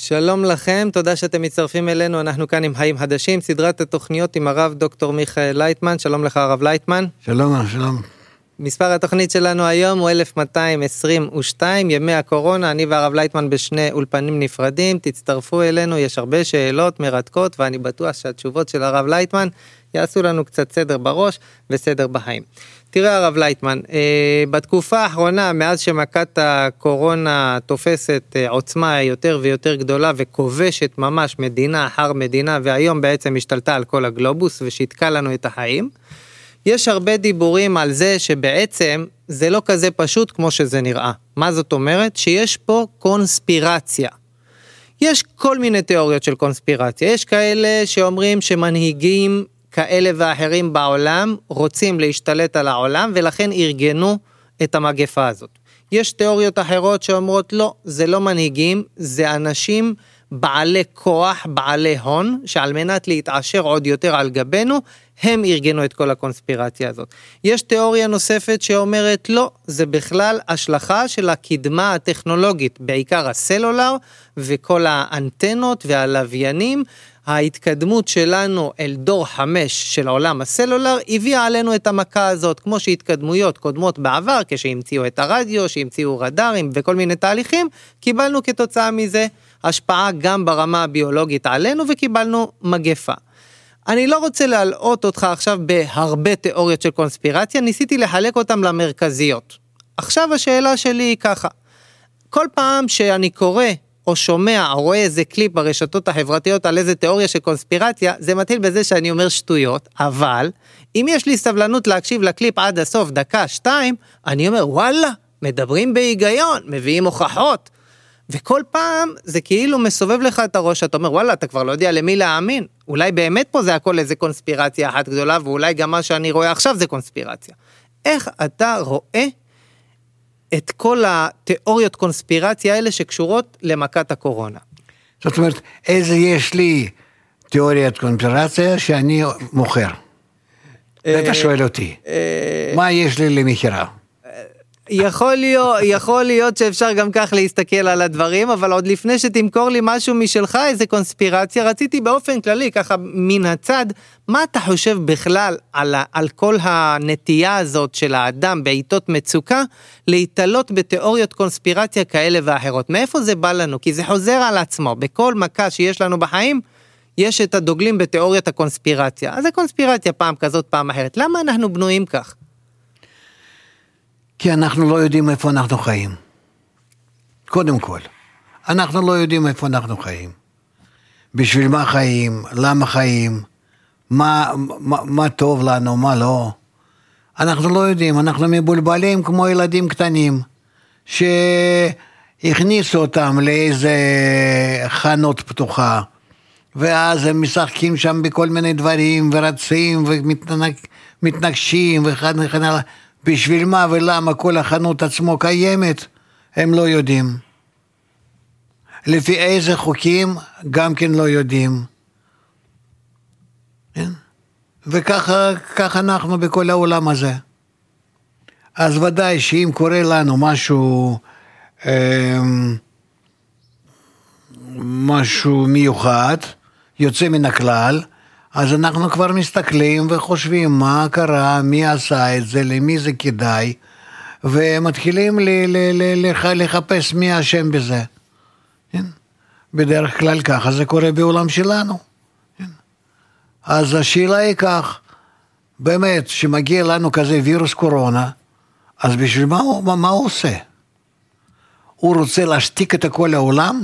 שלום לכם, תודה שאתם מצטרפים אלינו, אנחנו כאן עם חיים חדשים, סדרת התוכניות עם הרב דוקטור מיכאל לייטמן, שלום לך הרב לייטמן. שלום, שלום. מספר התוכנית שלנו היום הוא 1222, ימי הקורונה, אני והרב לייטמן בשני אולפנים נפרדים, תצטרפו אלינו, יש הרבה שאלות מרתקות, ואני בטוח שהתשובות של הרב לייטמן יעשו לנו קצת סדר בראש וסדר בחיים. תראה הרב לייטמן, בתקופה האחרונה, מאז שמכת הקורונה תופסת עוצמה יותר ויותר גדולה וכובשת ממש מדינה אחר מדינה, והיום בעצם השתלטה על כל הגלובוס ושיתקה לנו את החיים, יש הרבה דיבורים על זה שבעצם זה לא כזה פשוט כמו שזה נראה. מה זאת אומרת? שיש פה קונספירציה. יש כל מיני תיאוריות של קונספירציה. יש כאלה שאומרים שמנהיגים כאלה ואחרים בעולם רוצים להשתלט על העולם ולכן ארגנו את המגפה הזאת. יש תיאוריות אחרות שאומרות לא, זה לא מנהיגים, זה אנשים בעלי כוח, בעלי הון, שעל מנת להתעשר עוד יותר על גבינו, הם ארגנו את כל הקונספירציה הזאת. יש תיאוריה נוספת שאומרת לא, זה בכלל השלכה של הקדמה הטכנולוגית, בעיקר הסלולר וכל האנטנות והלוויינים, ההתקדמות שלנו אל דור 5 של עולם הסלולר, הביאה עלינו את המכה הזאת, כמו שהתקדמויות קודמות בעבר, כשהמציאו את הרדיו, שהמציאו רדארים וכל מיני תהליכים, קיבלנו כתוצאה מזה השפעה גם ברמה הביולוגית עלינו, וקיבלנו מגפה. אני לא רוצה להלאות אותך עכשיו בהרבה תיאוריות של קונספירציה, ניסיתי לחלק אותם למרכזיות. עכשיו השאלה שלי היא ככה, כל פעם שאני קורא או שומע או רואה איזה קליפ ברשתות החברתיות על איזה תיאוריה של קונספירציה, זה מתחיל בזה שאני אומר שטויות, אבל אם יש לי סבלנות להקשיב לקליפ עד הסוף, דקה, 2, אני אומר וואלה, מדברים בהיגיון, מביאים הוכחות, וכל פעם זה כאילו מסובב לך את הראש, אתה אומר וואלה, אתה כבר לא יודע למי להאמין, אולי באמת פה זה הכל איזה קונספירציה אחת גדולה, ואולי גם מה שאני רואה עכשיו זה קונספירציה. איך אתה רואה את כל התיאוריות קונספירציה האלה שקשורות למכת הקורונה? זאת אומרת, איזה יש לי תיאוריית קונספירציה שאני מוכר? אתה שואל אותי, מה יש לי למכירה? יכול להיות שאפשר גם כך להסתכל על הדברים, אבל עוד לפני שתמכור לי משהו משלך, איזה קונספירציה, רציתי באופן כללי, ככה מן הצד, מה אתה חושב בכלל על כל הנטייה הזאת של האדם בעיתות מצוקה, להתעלות בתיאוריות קונספירציה כאלה ואחרות? מאיפה זה בא לנו? כי זה חוזר על עצמו, בכל מכה שיש לנו בחיים, יש את הדוגלים בתיאוריית הקונספירציה. אז הקונספירציה פעם כזאת, פעם אחרת. למה אנחנו בנויים כך? כי אנחנו לא יודעים איפה אנחנו חיים. קודם כל, אנחנו לא יודעים איפה אנחנו חיים. בשביל מה חיים, למה חיים, מה טוב לנו, מה לא. אנחנו לא יודעים, אנחנו מבולבלים כמו ילדים קטנים, שהכניסו אותם לאיזה חנות פתוחה, ואז הם משחקים שם בכל מיני דברים, ורצים ומתנגשים, וכן הלאה. בשביל מה ולמה כל החנות עצמו קיימת, הם לא יודעים. לפי איזה חוקים, גם כן לא יודעים. וככה אנחנו בכל העולם הזה. אז ודאי שאם קורה לנו משהו מיוחד, יוצא מן הכלל, אז אנחנו כבר מסתכלים וחושבים מה קרה, מי עשה את זה, למי זה כדאי, ומתחילים לחפש מי השם בזה. בדרך כלל ככה זה קורה בעולם שלנו. אז השאלה היא כך, באמת, שמגיע לנו כזה וירוס קורונה, אז בשביל מה הוא עושה? הוא רוצה להשתיק את כל העולם?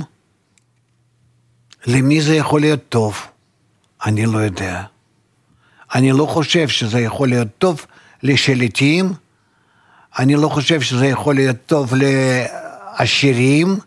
למי זה יכול להיות טוב? אני לא יודע. אני לא חושב שזה יכול להיות טוב לשליטים, אני לא חושב שזה יכול להיות טוב לעשירים,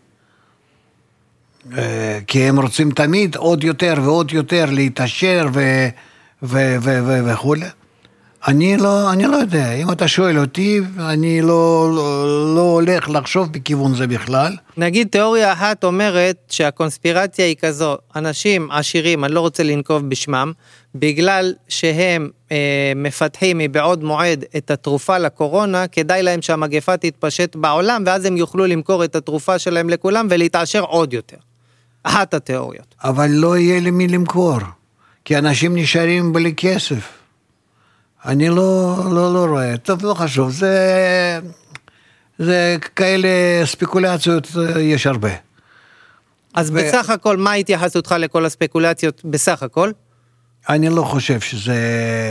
כי הם רוצים תמיד עוד יותר ועוד יותר להתעשר וכו'. אני לא יודע, אם אתה שואל אותי, אני לא הולך לחשוב בכיוון זה בכלל. נגיד תיאוריה אחת אומרת שהקונספירציה היא כזו, אנשים עשירים, אני לא רוצה לנקוב בשמם, בגלל שהם מפתחים מבעוד מועד את התרופה לקורונה, כדאי להם שהמגפה תתפשט בעולם, ואז הם יוכלו למכור את התרופה שלהם לכולם ולהתעשר עוד יותר. אחת התיאוריות. אבל לא יהיה לי מי למכור, כי אנשים נשארים בלי כסף. אני לא רואה, טוב, לא חשוב, זה כאלה ספקולציות יש הרבה. אז בסך הכל, מה התייחסותך לכל הספקולציות בסך הכל? אני לא חושב שזה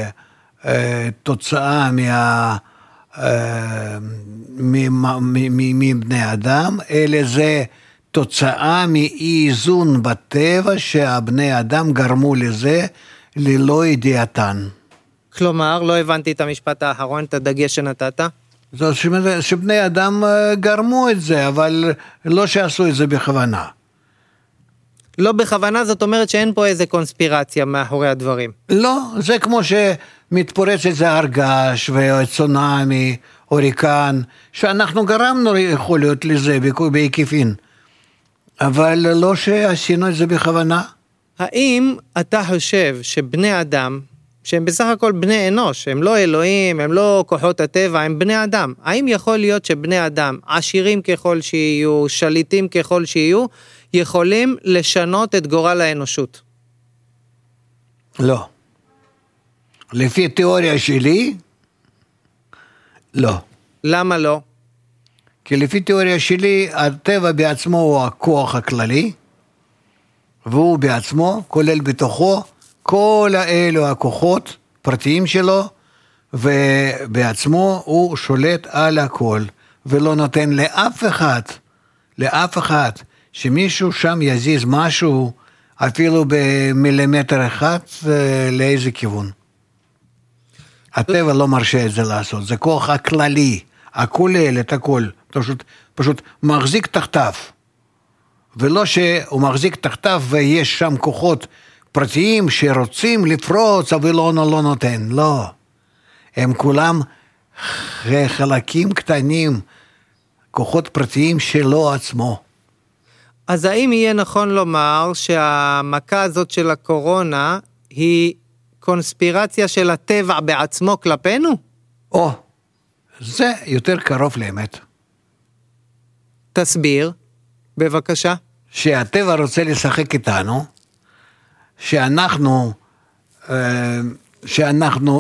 תוצאה מבני אדם, אלא זה תוצאה מאי איזון בטבע שהבני אדם גרמו לזה ללא ידיעתן. כלומר, לא הבנתי את המשפט האחרון, את הדגש שנתת. זאת שבני אדם גרמו את זה, אבל לא שעשו את זה בכוונה. לא בכוונה, זאת אומרת שאין פה איזה קונספירציה מאחורי הדברים. לא, זה כמו שמתפורץ איזה הרגש וצונאמי, הוריקן, שאנחנו גרמנו יכול להיות לזה בעקיפין, אבל לא שעשינו את זה בכוונה. האם אתה חושב שבני אדם, שהם בסך הכל בני אנוש, הם לא אלוהים, הם לא כוחות הטבע, הם בני אדם, האם יכול להיות שבני אדם, עשירים ככל שיהיו, שליטים ככל שיהיו, יכולים לשנות את גורל האנושות? לא. לפי התיאוריה שלי, לא. למה לא? כי לפי תיאוריה שלי, הטבע בעצמו הוא הכוח הכללי, והוא בעצמו כולל בתוכו כל האלו הכוחות פרטיים שלו, ובעצמו הוא שולט על הכל, ולא נותן לאף אחד, שמישהו שם יזיז משהו, אפילו במילימטר אחד, לאיזה כיוון. הטבע לא מרשה את זה לעשות, זה כוח הכללי, הכולל את הכל, פשוט מחזיק תחתיו, ולא שהוא מחזיק תחתיו ויש שם כוחות פרטיים שרוצים לפרוץ, אבל לא נותן, לא. הם כולם חלקים קטנים, כוחות פרטיים שלו עצמו. אז האם יהיה נכון לומר שהמכה הזאת של הקורונה היא קונספירציה של הטבע בעצמו כלפינו? זה יותר קרוב לאמת. תסביר, בבקשה. שהטבע רוצה לשחק איתנו, שאנחנו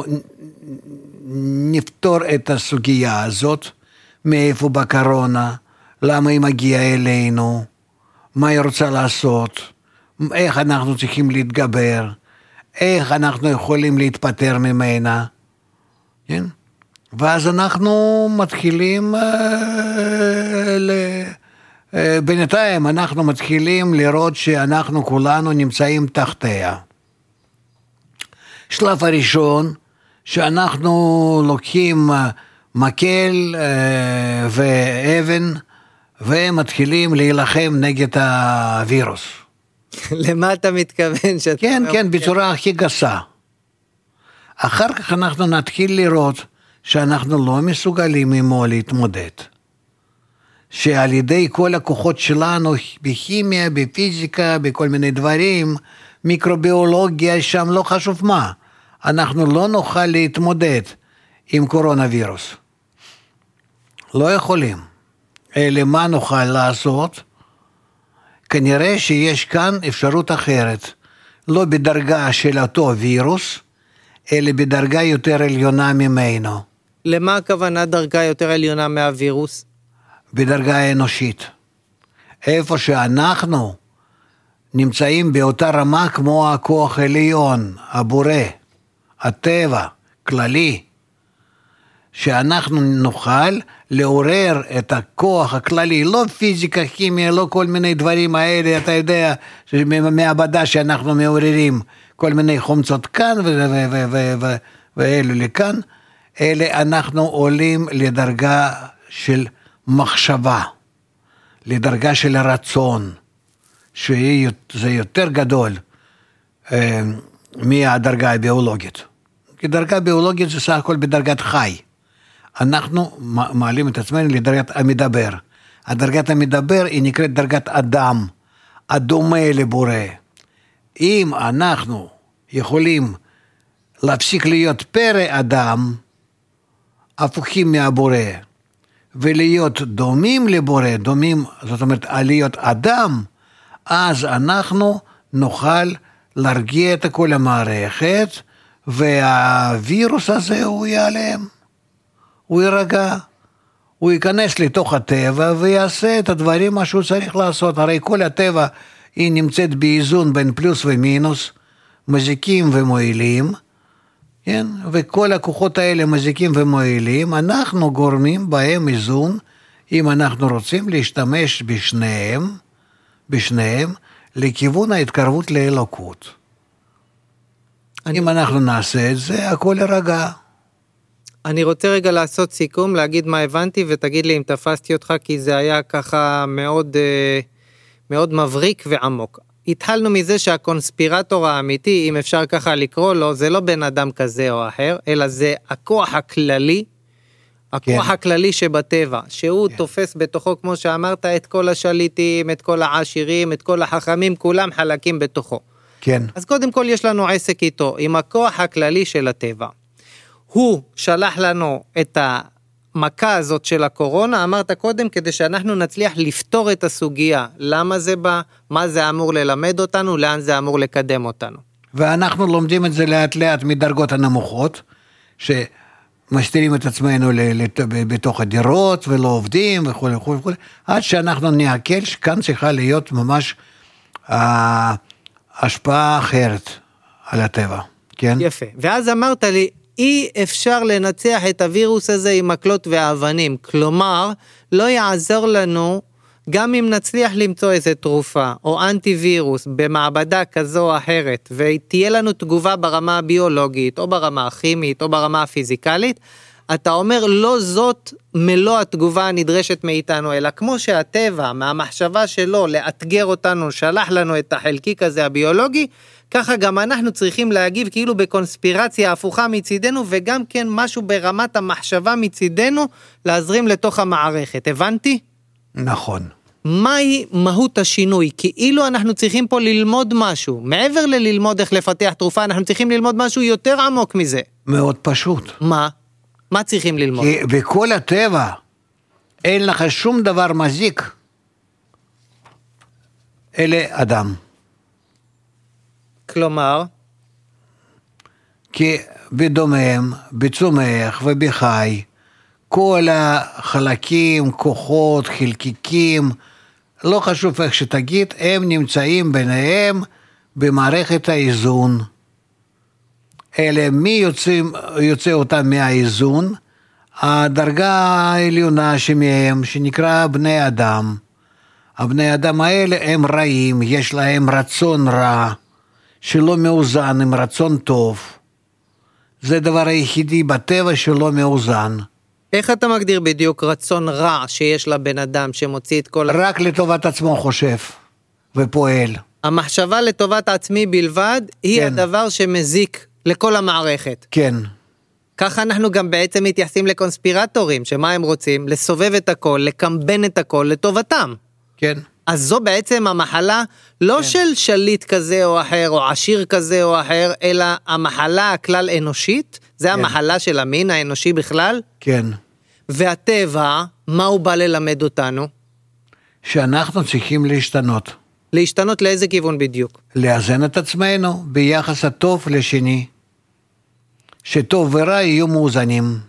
נפתור את הסוגיה הזאת, מאיפה בקורונה, למה היא מגיעה אלינו, מה היא רוצה לעשות, איך אנחנו צריכים להתגבר, איך אנחנו יכולים להתפטר ממנה, כן? ואז אנחנו מתחילים, בינתיים אנחנו מתחילים לראות שאנחנו כולנו נמצאים תחתיה. שלב הראשון, שאנחנו לוקחים מקל ואבן, ומתחילים להילחם נגד הווירוס. למה אתה מתכוון? כן, בצורה הכי גסה. אחר כך אנחנו נתחיל לראות שאנחנו לא מסוגלים עמו להתמודד. שעל ידי כל הכוחות שלנו, בכימיה, בפיזיקה, בכל מיני דברים, מיקרוביולוגיה, שם לא חשוב מה, אנחנו לא נוכל להתמודד עם קורונה וירוס. לא יכולים. אלא מה נוכל לעשות? כנראה שיש כאן אפשרות אחרת, לא בדרגה של אותו וירוס, אלא בדרגה יותר עליונה ממנו. למה הכוונה דרגה יותר עליונה מהווירוס? בדרגה האנושית. איפה שאנחנו נמצאים באותה רמה כמו הכוח עליון, הבורא, הטבע, כללי, שאנחנו נוכל לעורר את הכוח הכללי, לא פיזיקה, כימיה, לא כל מיני דברים האלה, אתה יודע, מהעבודה שאנחנו מעוררים, כל מיני חומצות כאן ואלו לכאן, אלה אנחנו עולים לדרגה של מחשבה, לדרגה של רצון, שזה יותר גדול מהדרגה הביולוגית. כי דרגה ביולוגית זה סך הכל בדרגת חי. אנחנו מעלים את עצמנו לדרגת המדבר. הדרגת המדבר היא נקראת דרגת אדם, הדומה לבורא. אם אנחנו יכולים להפסיק להיות פרא אדם, הפוכים מהבורא, ולהיות דומים לבורא, דומים, זאת אומרת, להיות אדם, אז אנחנו נוכל להרגיע את כל המערכת, והווירוס הזה הוא ייעלם, הוא יירגע, הוא ייכנס לתוך הטבע ויעשה את הדברים מה שהוא צריך לעשות. הרי כל הטבע היא נמצאת באיזון בין פלוס ומינוס, מזיקים ומועילים, כן? וכל הכוחות האלה מזיקים ומועילים, אנחנו גורמים בהם איזון, אם אנחנו רוצים להשתמש בשניהם לכיוון ההתקרבות לאלוקות. אם אנחנו נעשה את זה, הכל יירגע. אני רוצה רגע לעשות סיכום, להגיד מה הבנתי, ותגיד לי אם תפסתי אותך, כי זה היה ככה מאוד, מאוד מבריק ועמוק. התחלנו מזה שהקונספירטור האמיתי, אם אפשר ככה לקרוא לו, זה לא בן אדם כזה או אחר, אלא זה הכוח הכללי, הכוח הכללי שבטבע, שהוא תופס בתוכו, כמו שאמרת, את כל השליטים, את כל העשירים, את כל החכמים, כולם חלקים בתוכו. כן. אז קודם כל יש לנו עסק איתו, עם הכוח הכללי של הטבע. הוא שלח לנו את המכה הזאת של הקורונה, אמרת קודם, כדי שאנחנו נצליח לפתור את הסוגיה. למה זה בא? מה זה אמור ללמד אותנו? לאן זה אמור לקדם אותנו? ואנחנו לומדים את זה לאט לאט מדרגות הנמוכות, שמשתירים את עצמנו בתוך הדירות ולא עובדים וכו' וכו' וכו', עד שאנחנו נעכל שכאן צריכה להיות ממש השפעה אחרת על הטבע. כן? יפה. ואז אמרת לי, אי אפשר לנצח את הווירוס הזה עם מקלות ואבנים, כלומר, לא יעזור לנו, גם אם נצליח למצוא איזה תרופה, או אנטי וירוס, במעבדה כזו או אחרת, ותהיה לנו תגובה ברמה הביולוגית, או ברמה הכימית, או ברמה הפיזיקלית, אתה אומר, לא זאת מלוא התגובה הנדרשת מאיתנו, אלא כמו שהטבע, מהמחשבה שלו, לאתגר אותנו, שלח לנו את החלקיק הזה הביולוגי, ככה גם אנחנו צריכים להגיב כאילו בקונספירציה הפוכה מצידנו, וגם כן משהו ברמת המחשבה מצידנו, להזרים לתוך המערכת. הבנתי? נכון. מהי מהות השינוי? כאילו אנחנו צריכים פה ללמוד משהו. מעבר ללמוד איך לפתח תרופה, אנחנו צריכים ללמוד משהו יותר עמוק מזה. מאוד פשוט. מה? מה צריכים ללמוד? כי בכל הטבע אין לך שום דבר מזיק, אלא אדם. כלומר? כי בדומם, בצומח ובחי, כל החלקים, כוחות, חלקיקים, לא חשוב איך שתגיד, הם נמצאים ביניהם במערכת האיזון. אלה מי יוצא אותם מהאיזון? הדרגה העליונה שמהם, שנקרא בני אדם. הבני אדם האלה הם רעים, יש להם רצון רע, שלא מאוזן עם רצון טוב. זה דבר היחידי בטבע שלא מאוזן. איך אתה מגדיר בדיוק רצון רע שיש לבן אדם שמוציא את כל... רק לטובת עצמו חושב ופועל. המחשבה לטובת עצמי בלבד היא כן. הדבר שמזיק לכל המערכת. כן. ככה אנחנו גם בעצם מתייחסים לקונספירטורים, שמה הם רוצים? לסובב את הכל, לקמבן את הכל לטובתם. כן. אז זו בעצם המחלה לא של שליט כזה או אחר, או עשיר כזה או אחר, אלא המחלה הכלל אנושית, זה המחלה של המין האנושי בכלל. כן. והטבע, מה הוא בא ללמד אותנו? שאנחנו צריכים להשתנות. להשתנות לאיזה כיוון בדיוק? לאזן את עצמנו ביחס הטוב לשני. שטוב ורע יהיו מאוזנים.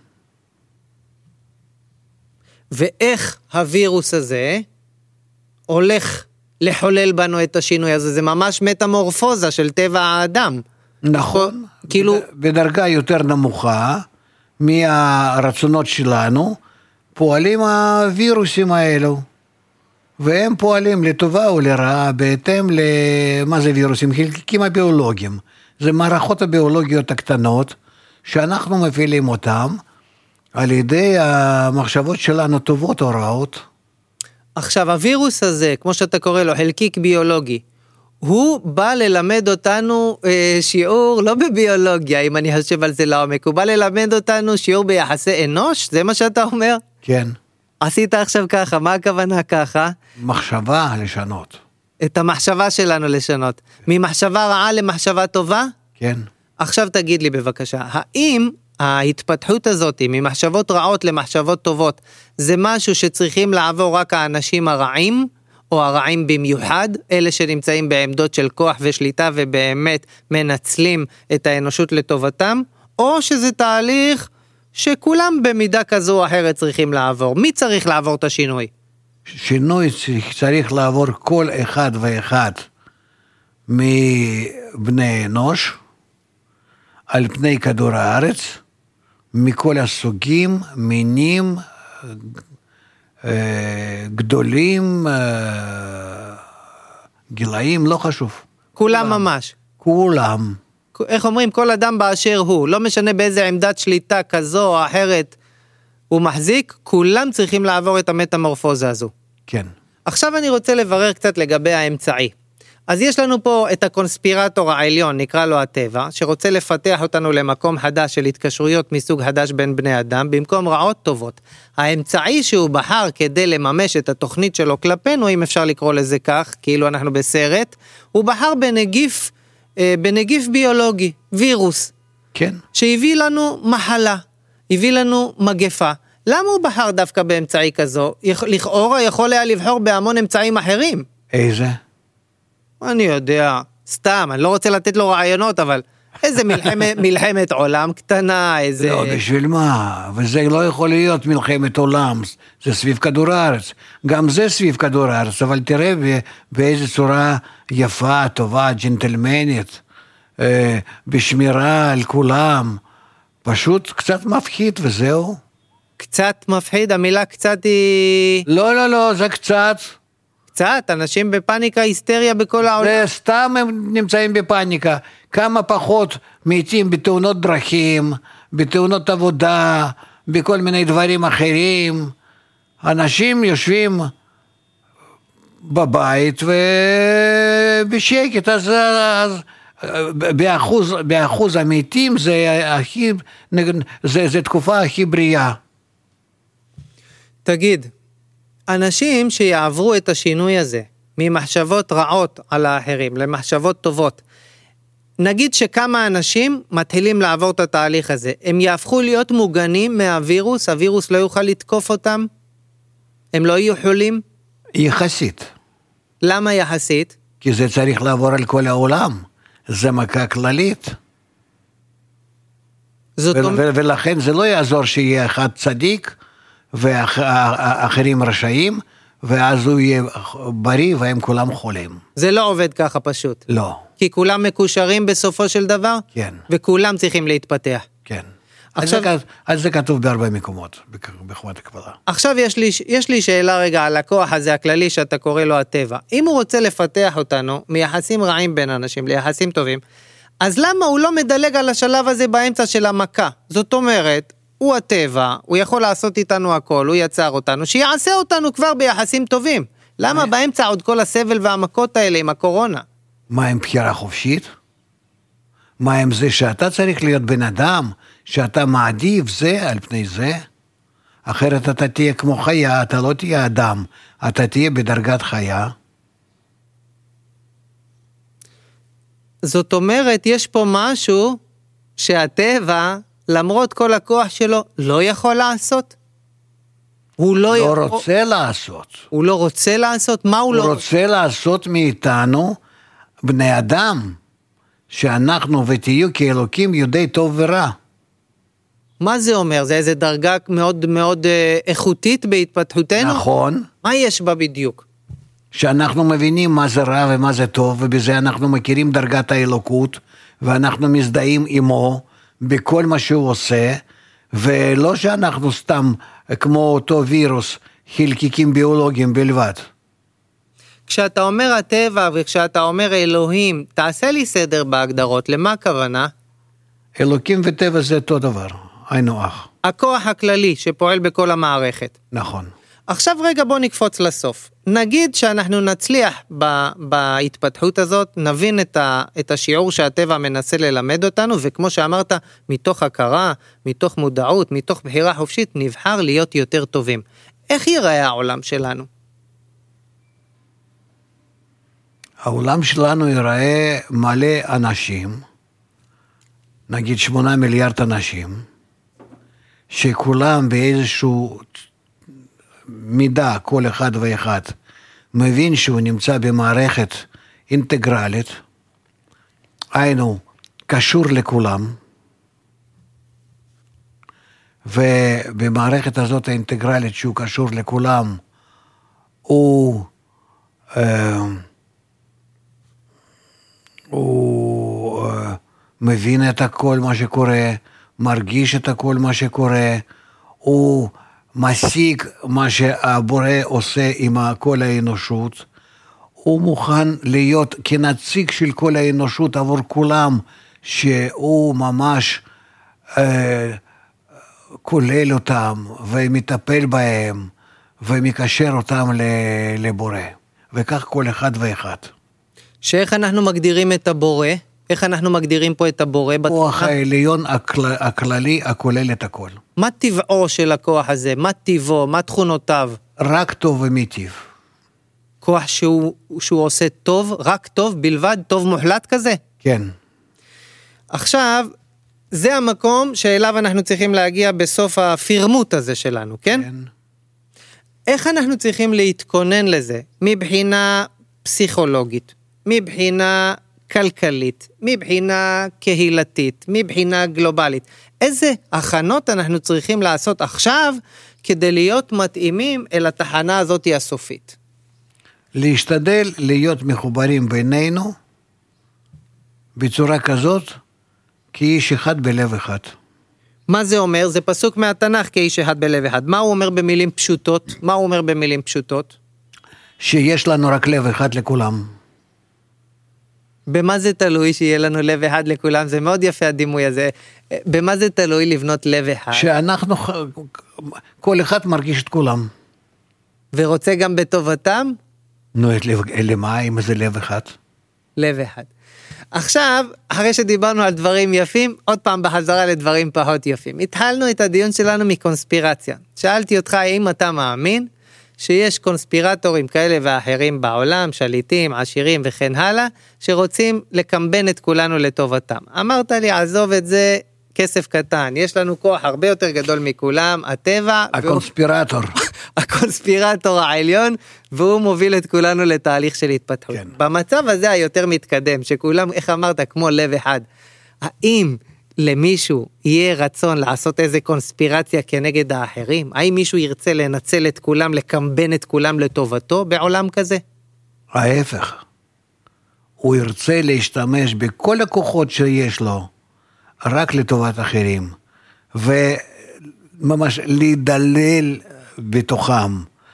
ואיך הווירוס הזה הולך לחולל בנו את השינוי הזה? זה ממש מטמורפוזה של טבע האדם. נכון. כאילו... בדרגה יותר נמוכה מהרצונות שלנו, פועלים הווירוסים האלו. והם פועלים לטובה או לרעה בהתאם למה זה וירוסים? חלקיקים הביולוגיים. זה מערכות הביולוגיות הקטנות, שאנחנו מפעילים אותם על ידי המחשבות שלנו טובות או רעות. עכשיו, הווירוס הזה, כמו שאתה קורא לו, חלקיק ביולוגי, הוא בא ללמד אותנו שיעור, לא בביולוגיה, אם אני חושב על זה לעומק, הוא בא ללמד אותנו שיעור ביחסי אנוש, זה מה שאתה אומר? כן. עשית עכשיו ככה, מה הכוונה ככה? מחשבה לשנות. את המחשבה שלנו לשנות. ממחשבה רעה למחשבה טובה? כן. עכשיו תגיד לי בבקשה, האם ההתפתחות הזאת ממחשבות רעות למחשבות טובות, זה משהו שצריכים לעבור רק האנשים הרעים, או הרעים במיוחד, אלה שנמצאים בעמדות של כוח ושליטה ובאמת מנצלים את האנושות לטובתם, או שזה תהליך שכולם במידה כזו או אחרת צריכים לעבור. מי צריך לעבור את השינוי? שינוי צריך לעבור כל אחד ואחד מבני אנוש על פני כדור הארץ, מכל הסוגים, מינים, גדולים, גילאים, לא חשוב. כולם ממש. כולם. איך אומרים? כל אדם באשר הוא, לא משנה באיזה עמדת שליטה כזו או אחרת הוא מחזיק, כולם צריכים לעבור את המטמורפוזה הזו. כן. עכשיו אני רוצה לברר קצת לגבי האמצעי. אז יש לנו פה את הקונספירטור העליון, נקרא לו הטבע, שרוצה לפתח אותנו למקום חדש של התקשרויות מסוג חדש בין בני אדם, במקום רעות טובות. האמצעי שהוא בחר כדי לממש את התוכנית שלו כלפינו, אם אפשר לקרוא לזה כך, כאילו אנחנו בסרט, הוא בחר בנגיף ביולוגי, וירוס. כן. שהביא לנו מחלה, הביא לנו מגפה. למה הוא בחר דווקא באמצעי כזו? לכאורה יכול היה לבחור בהמון אמצעים אחרים. איזה? אני יודע, סתם, אני לא רוצה לתת לו רעיונות, אבל איזה מלחמת עולם קטנה, איזה... לא, בשביל מה? וזה לא יכול להיות מלחמת עולם, זה סביב כדור הארץ. גם זה סביב כדור הארץ, אבל תראה באיזה צורה יפה, טובה, ג'נטלמנית, בשמירה על כולם, פשוט קצת מפחיד וזהו. קצת מפחיד, המילה קצת היא... לא, זה קצת... קצת, אנשים בפניקה, היסטריה בכל העולם. זה סתם הם נמצאים בפניקה. כמה פחות מתים בתאונות דרכים, בתאונות עבודה, בכל מיני דברים אחרים. אנשים יושבים בבית ובשקט, אז באחוז המתים זה תקופה הכי בריאה. תגיד, אנשים שיעברו את השינוי הזה, ממחשבות רעות על האחרים, למחשבות טובות, נגיד שכמה אנשים מתחילים לעבור את התהליך הזה, הם יהפכו להיות מוגנים מהווירוס, הווירוס לא יוכל לתקוף אותם? הם לא יהיו חולים? יחסית. למה יחסית? כי זה צריך לעבור על כל העולם, זה מכה כללית. ולכן זה לא יעזור שיהיה אחד צדיק, ואחרים רשעים, ואז הוא יהיה בריא, והם כולם חולים. זה לא עובד ככה פשוט. לא. כי כולם מקושרים בסופו של דבר? כן. וכולם צריכים להתפתח. כן. עכשיו, אז זה כתוב בהרבה מקומות, בחומת הקבלה. עכשיו יש לי שאלה רגע על הכוח הזה הכללי שאתה קורא לו הטבע. אם הוא רוצה לפתח אותנו מיחסים רעים בין אנשים ליחסים טובים, אז למה הוא לא מדלג על השלב הזה באמצע של המכה? זאת אומרת, הוא הטבע, הוא יכול לעשות איתנו הכל, הוא יצר אותנו, שיעשה אותנו כבר ביחסים טובים. למה באמצע עוד כל הסבל והמכות האלה עם הקורונה? מה עם בחירה חופשית? מה עם זה שאתה צריך להיות בן אדם, שאתה מעדיף זה על פני זה? אחרת אתה תהיה כמו חיה, אתה לא תהיה אדם, אתה תהיה בדרגת חיה. זאת אומרת, יש פה משהו שהטבע, למרות כל הכוח שלו, לא יכול לעשות? הוא לא רוצה לעשות. הוא לא רוצה לעשות? מה הוא לא רוצה? הוא רוצה לעשות מאיתנו בני אדם, שאנחנו ותהיו כאלוקים יודעי טוב ורע. מה זה אומר? זה איזו דרגה מאוד מאוד איכותית בהתפתחותנו? נכון. מה יש בה בדיוק? שאנחנו מבינים מה זה רע ומה זה טוב, ובזה אנחנו מכירים דרגת האלוקות, ואנחנו מזדהים עמו בכל מה שהוא עושה, ולא שאנחנו סתם כמו אותו וירוס, חלקיקים ביולוגיים בלבד. כשאתה אומר הטבע וכשאתה אומר אלוהים, תעשה לי סדר בהגדרות, למה הכוונה? אלוקים וטבע זה אותו דבר, היינו אח. הכוח הכללי שפועל בכל המערכת. נכון. עכשיו רגע בוא נקפוץ לסוף. נגיד שאנחנו נצליח בהתפתחות הזאת, נבין את השיעור שהטבע מנסה ללמד אותנו, וכמו שאמרת, מתוך הכרה, מתוך מודעות, מתוך בחירה חופשית, נבחר להיות יותר טובים. איך ייראה העולם שלנו? העולם שלנו ייראה מלא אנשים, נגיד 8 מיליארד אנשים, שכולם באיזשהו מידה, כל אחד ואחד, מבין שהוא נמצא במערכת אינטגרלית, היינו קשור לכולם, ובמערכת הזאת האינטגרלית שהוא קשור לכולם, הוא מבין את הכל מה שקורה, מרגיש את הכל מה שקורה, הוא משיג מה שהבורא עושה עם כל האנושות, הוא מוכן להיות כנציג של כל האנושות עבור כולם, שהוא ממש כולל אותם ומטפל בהם ומקשר אותם לבורא, וכך כל אחד ואחד. שאיך אנחנו מגדירים את הבורא? איך אנחנו מגדירים פה את הבורא? כוח העליון הכללי הכולל את הכל. מה טבעו של הכוח הזה? מה טבעו? מה תכונותיו? רק טוב ומיטיב. כוח שהוא עושה טוב, רק טוב בלבד, טוב מוחלט כזה? כן. עכשיו, זה המקום שאליו אנחנו צריכים להגיע בסוף הפירמות הזה שלנו, כן? כן. איך אנחנו צריכים להתכונן לזה? מבחינה פסיכולוגית, מבחינה כלכלית, מבחינה קהילתית, מבחינה גלובלית. איזה הכנות אנחנו צריכים לעשות עכשיו כדי להיות מתאימים אל התחנה הזאת הסופית? להשתדל להיות מחוברים בינינו בצורה כזאת כאיש אחד בלב אחד. מה זה אומר? זה פסוק מהתנ"ך כאיש אחד בלב אחד. מה הוא אומר במילים פשוטות? מה הוא אומר במילים פשוטות? שיש לנו רק לב אחד לכולם. במה זה תלוי שיהיה לנו לב אחד לכולם? זה מאוד יפה הדימוי הזה. במה זה תלוי לבנות לב אחד? שאנחנו, כל אחד מרגיש את כולם. ורוצה גם בטובתם? נו, למה אם זה לב אחד? לב אחד. עכשיו, אחרי שדיברנו על דברים יפים, עוד פעם בחזרה לדברים פחות יפים. התחלנו את הדיון שלנו מקונספירציה. שאלתי אותך האם אתה מאמין שיש קונספירטורים כאלה ואחרים בעולם, שליטים, עשירים וכן הלאה, שרוצים לקמבן את כולנו לטובתם. אמרת לי, עזוב את זה, כסף קטן, יש לנו כוח הרבה יותר גדול מכולם, הטבע. הקונספירטור. הקונספירטור העליון, והוא מוביל את כולנו לתהליך של התפתחות. כן. במצב הזה היותר מתקדם, שכולם, איך אמרת, כמו לב אחד, האם למישהו יהיה רצון לעשות איזה קונספירציה כנגד האחרים? האם מישהו ירצה לנצל את כולם, לקמבן את כולם לטובתו בעולם כזה? ההפך. הוא ירצה להשתמש בכל הכוחות שיש לו, רק לטובת אחרים, וממש להידלל בתוכם,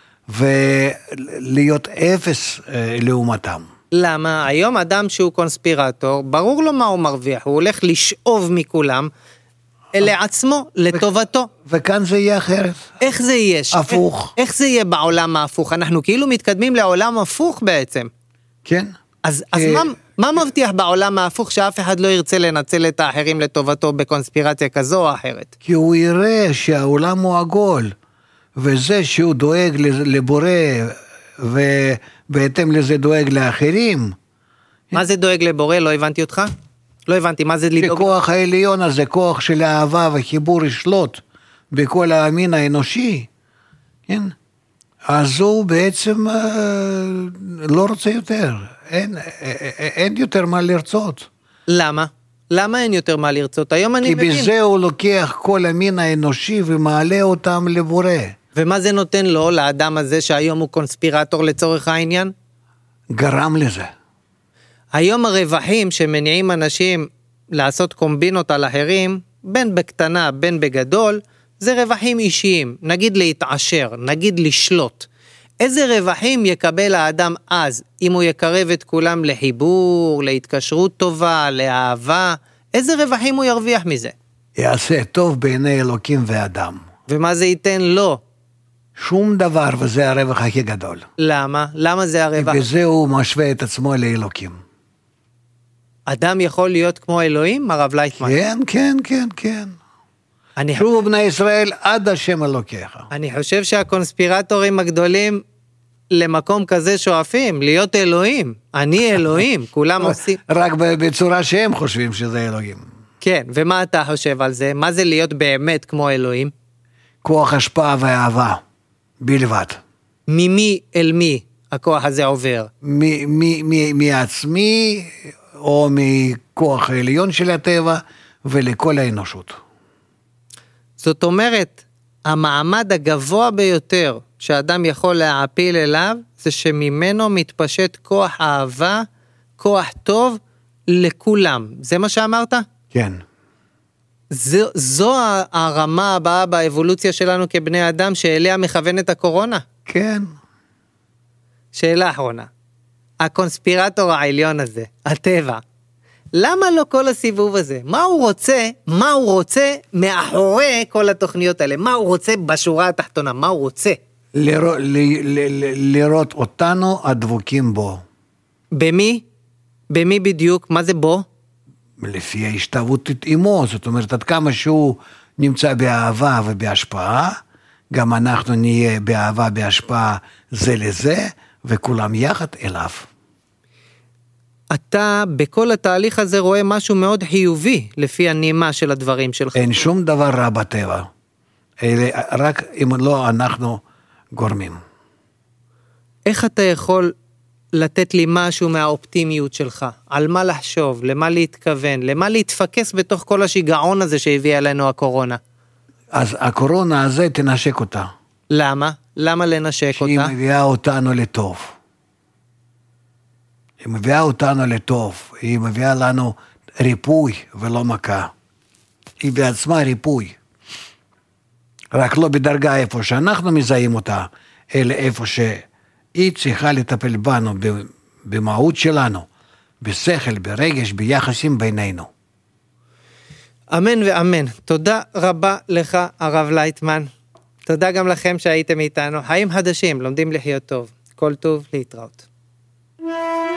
ולהיות אפס לעומתם. למה? היום אדם שהוא קונספירטור, ברור לו מה הוא מרוויח, הוא הולך לשאוב מכולם, לעצמו, לטובתו. וכאן זה יהיה אחרת. איך זה יהיה? הפוך. איך זה יהיה בעולם ההפוך? אנחנו כאילו מתקדמים לעולם הפוך בעצם. כן. אז מה מבטיח בעולם ההפוך שאף אחד לא ירצה לנצל את האחרים לטובתו בקונספירציה כזו או אחרת? כי הוא יראה שהעולם הוא עגול, וזה שהוא דואג לבורא, ובהתאם לזה דואג לאחרים. מה זה דואג לבורא? לא הבנתי אותך? לא הבנתי, מה זה לדאוג? שכוח העליון הזה, כוח של האהבה וחיבור ישלוט בכל המין האנושי, כן? אז הוא בעצם לא רוצה יותר. אין יותר מה לרצות. למה? למה אין יותר מה לרצות? היום אני מבין. כי בזה הוא לוקח כל המין האנושי ומעלה אותם לבורא. ומה זה נותן לו, לאדם הזה שהיום הוא קונספירטור לצורך העניין? גרם לזה. היום הרווחים שמניעים אנשים לעשות קומבינות על אחרים, בין בקטנה, בין בגדול, זה רווחים אישיים, נגיד להתעשר, נגיד לשלוט. איזה רווחים יקבל האדם אז, אם הוא יקרב את כולם לחיבור, להתקשרות טובה, לאהבה? איזה רווחים הוא ירוויח מזה? יעשה טוב בעיני אלוקים ואדם. ומה זה ייתן לו? שום דבר, וזה הרווח הכי גדול. למה? למה זה הרווח? בזה הוא משווה את עצמו לאלוקים. אדם יכול להיות כמו אלוהים, הרב לייטמן? כן, כן, כן, כן. שובו בני ישראל עד השם אלוקיך. אני חושב שהקונספירטורים הגדולים למקום כזה שואפים, להיות אלוהים. אני אלוהים, כולם עושים. רק בצורה שהם חושבים שזה אלוהים. כן, ומה אתה חושב על זה? מה זה להיות באמת כמו אלוהים? כוח השפעה ואהבה, בלבד. ממי אל מי הכוח הזה עובר? מעצמי, או מכוח העליון של הטבע, ולכל האנושות. זאת אומרת, המעמד הגבוה ביותר שאדם יכול להעפיל אליו, זה שממנו מתפשט כוח אהבה, כוח טוב לכולם. זה מה שאמרת? כן. זו הרמה הבאה באבולוציה שלנו כבני אדם, שאליה מכוונת הקורונה? כן. שאלה אחרונה. הקונספירטור העליון הזה, הטבע, למה לא כל הסיבוב הזה? מה הוא רוצה מאחורי כל התוכניות האלה? מה הוא רוצה בשורה התחתונה? מה הוא רוצה? לראות אותנו הדבוקים בו. במי? במי בדיוק? מה זה בו? לפי ההשתוות עמו, זאת אומרת, עד כמה שהוא נמצא באהבה ובהשפעה, גם אנחנו נהיה באהבה, בהשפעה זה לזה, וכולם יחד אליו. אתה בכל התהליך הזה רואה משהו מאוד חיובי, לפי הנימה של הדברים שלך. אין שום דבר רע בטבע, רק אם לא אנחנו גורמים. איך אתה יכול לתת לי משהו מהאופטימיות שלך? על מה לחשוב, למה להתכוון, למה להתפקס בתוך כל השיגעון הזה שהביא עלינו הקורונה? אז הקורונה הזה תנשק אותה. למה? למה לנשק אותה? שהיא מביאה אותנו לטוב. היא מביאה אותנו לטוב. היא מביאה לנו ריפוי ולא מכה. היא בעצמה ריפוי. רק לא בדרגה איפה שאנחנו מזהים אותה, אלא איפה שהיא צריכה לטפל בנו, במהות שלנו, בשכל, ברגש, ביחסים בינינו. אמן ואמן. תודה רבה לך, הרב לייטמן. תודה גם לכם שהייתם איתנו. חיים חדשים, לומדים לחיות טוב. כל טוב, להתראות.